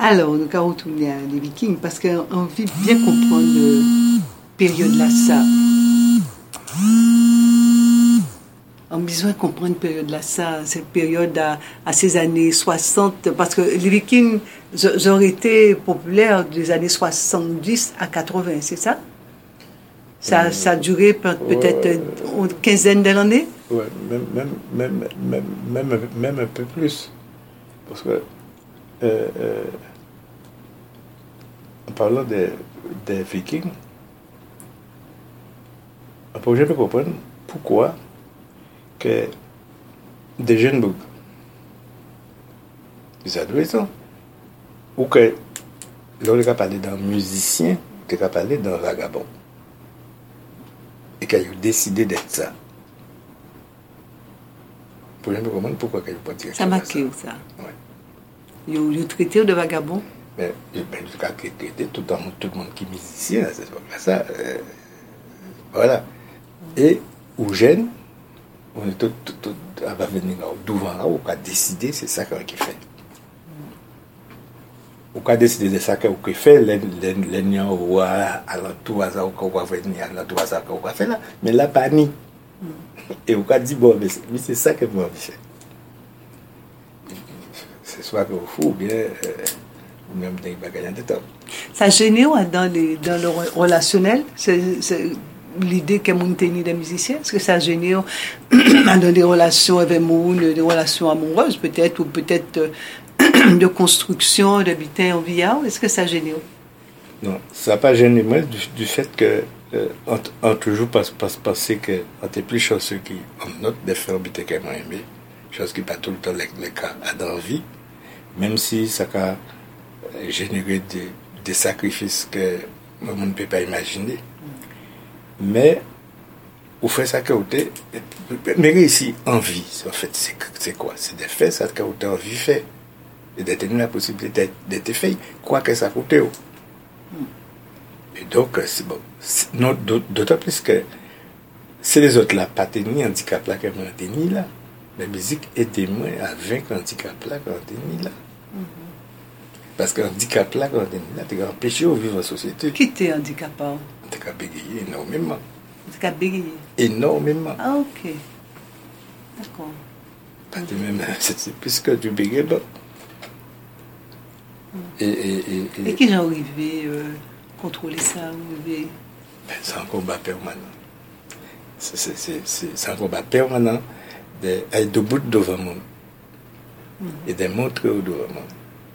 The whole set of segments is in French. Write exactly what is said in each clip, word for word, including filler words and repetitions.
Alors, nous allons retourner à les Vikings parce qu'on veut bien comprendre la période là, ça. On a besoin de comprendre la période là, ça, cette période à, à ces années soixante, parce que les Vikings, ils ont été populaires des années soixante-dix à quatre-vingts, c'est ça? Ça, ça a duré peut-être ouais, une quinzaine d'années? Oui, même, même, même, même, même, même un peu plus. Parce que, euh, euh, en parlant des, des Vikings, on peut jamais comprendre pourquoi que des jeunes boucs, des adolescents, ou que l'on a parlé d'un musicien, on a parlé d'un vagabond, et qu'ils ont décidé d'être ça. Pour jamais comprendre pourquoi ils n'ont pas tiré ça. Ça marque où ça? Ouais. Ils ont traité de vagabond? Mais ben, en tout cas, traité tout le monde, tout le monde qui est musicien, c'est pas ça. Euh, voilà. Et aux jeunes, on est tout, tout, tout, on va venir devant, on va décider, c'est ça qu'on fait. On va décider de ça qu'on fait, les gens vont à l'entour, on va venir à l'entour, on va faire là, mais là, pas ni. Et on va dire, bon, mais c'est ça que moi, je fais. C'est soit qu'on fout, ou bien, euh, ou même des bagages de temps. Ça gêne dans, les, dans le relationnel, c'est, c'est l'idée que mon tenue des musiciens, est-ce que ça gêne dans des relations avec mon, des relations amoureuses peut-être, ou peut-être de, de construction, d'habiter en via, est-ce que ça gêne? Non, ça n'a pas gêné moi du, du fait que euh, on, on toujours pas, pas penser que on était plus chanceux qui on note des frères habiter qu'elle m'a aimé, chose qui pas tout le temps le, le cas dans la vie, même si ça a généré des, des sacrifices que on ne peut pas imaginer. Mais vous faites ça côté, mais réussir en vie, en fait, c'est, c'est quoi? C'est de faire ça que vous avez envie de faire. Et de tenir la possibilité d'être fait, quoi que ça coûte. Et donc, c'est bon. C'est, non, d'autant plus que c'est les autres là, pas tenir handicap là, qu'elles m'ont tenu là. La musique aide-moi à vaincre l'handicap là, qu'elles ont tenu là. Parce que l'handicap là, qu'elles ont tenu là, t'es empêché de vivre en société. Qui t'es handicapé? T'es qu'à bégayer énormément. T'es qu'à bégayer? Énormément. Ah, ok. D'accord. Pas de même, c'est, c'est plus que du bégayer, bon. Et, et, et, et, et qui j'ai arrivé euh, contrôler ça, arrivé... ben, c'est un combat permanent. C'est, c'est, c'est, c'est, c'est un combat permanent d'être debout devant le monde. Mm-hmm. Et de montrer au devant le monde.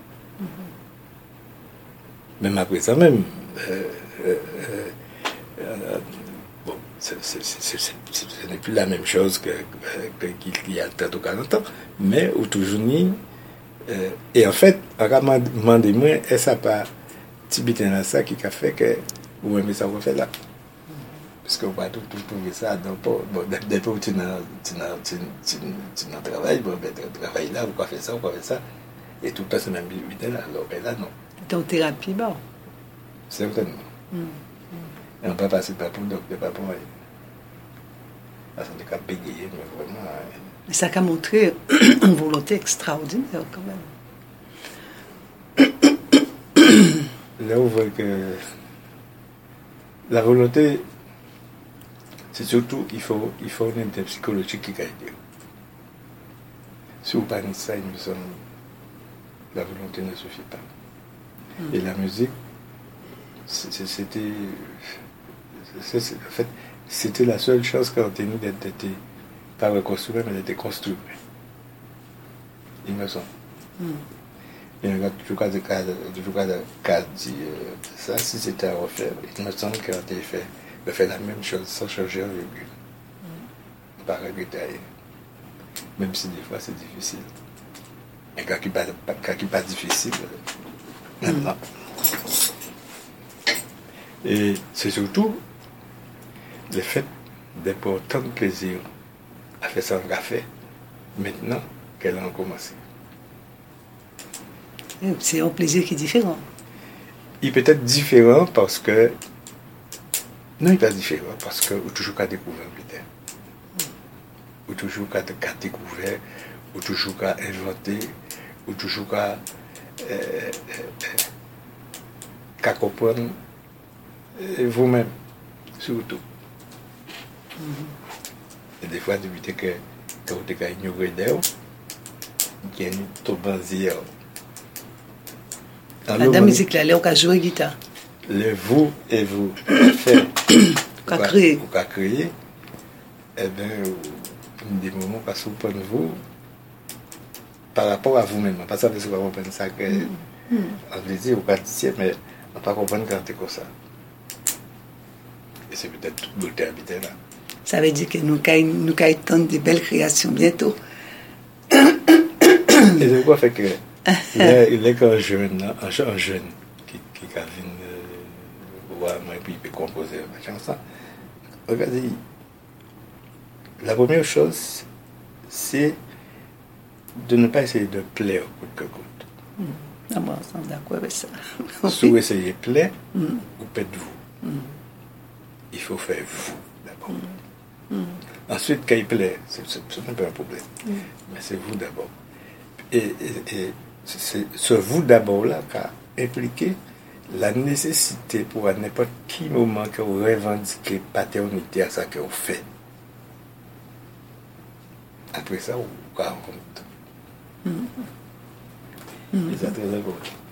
Mm-hmm. Même après ça, même, euh, euh, euh, bon, c'est, c'est, c'est, c'est, c'est, ce n'est plus la même chose que, que, qu'il y a trente ou quarante ans, mais où toujours ni. Euh, et en fait, on m'a demandé, moi, est-ce que ça pas tibitin là ça qui a fait que vous aimez ça vous fait là? Parce qu'on va tout trouver ça dans bon, des fois tu n'as tu travail, bon, ben, tu travailles là, vous faire ça, vous faire ça. Et tout le temps, c'est même bien là. Alors, ben là, non. Dans thérapie, bon. Certainement. Mm. Mm. Et on peut passer par pour le docteur, pas pour moi. Parce qu'on est qu'à bégayer, mais vraiment. Mais ça a montré une volonté extraordinaire quand même. Là, on voit que la volonté, c'est surtout, il faut, il faut une unité psychologique qui gagne. Si vous parlez de ça, il me semble, la volonté ne suffit pas. Mm. Et la musique, c'était, c'est, c'est, en fait, c'était la seule chose qui a tenu d'être été pas reconstruite, mais d'être construite. Il me semble. Mm. Et on a toujours cas de cas, toujours cas de cas dit ça, si c'était à refaire, il me semble qu'on a fait, fait la même chose sans changer un virgule. Mm. Pas regretter. Même si des fois c'est difficile. Et quand il n'est pas difficile, maintenant. Mm. Et c'est surtout le fait d'avoir tant de plaisir à faire ça en café, maintenant qu'elle a commencé. C'est un plaisir qui est différent. Il peut être différent parce que... Non, il n'est pas différent parce que ou toujours qu'à découvrir peut-être. Ou toujours qu'à découvrir, ou toujours qu'à inventer, ou toujours qu'à euh, qu'à comprendre vous-même, surtout. Mm-hmm. Et des fois, tu dis que quand tu as ignoré d'eux, il y a une tobanzière. La musique là, on a joué guitare. Le vous et vous fait, on a créé. On a créé, eh bien, des moments qui sont pour vous par rapport à vous-même. Pas ça, parce qu'on va comprendre ça que, mm. on veut dire, on va dire, mais on ne va pas comprendre quand c'est comme ça. Et c'est peut-être toute beauté habitée là. Ça veut dire que nous allons attendre de belles créations bientôt. Et c'est quoi fait que il est, il est qu'un jeune, un jeune qui, qui a vu voir moi et puis il peut composer machin ça. Regardez, la première chose, c'est de ne pas essayer de plaire coûte que coûte. Mm. Ah, moi, je suis d'accord avec ça. Si vous essayez de plaire, mm. vous faites vous. Mm. Il faut faire vous d'abord. Mm. Ensuite, quand il plaît, ce n'est pas un problème. Mm. Mais c'est vous d'abord. Et, et, et c'est ce vous d'abord-là qui a impliqué la nécessité pour à n'importe quel moment que vous revendiquez paternité à ça que vous faites. Après ça, vous vous rendez compte. Mm. Mm. Et c'est très important.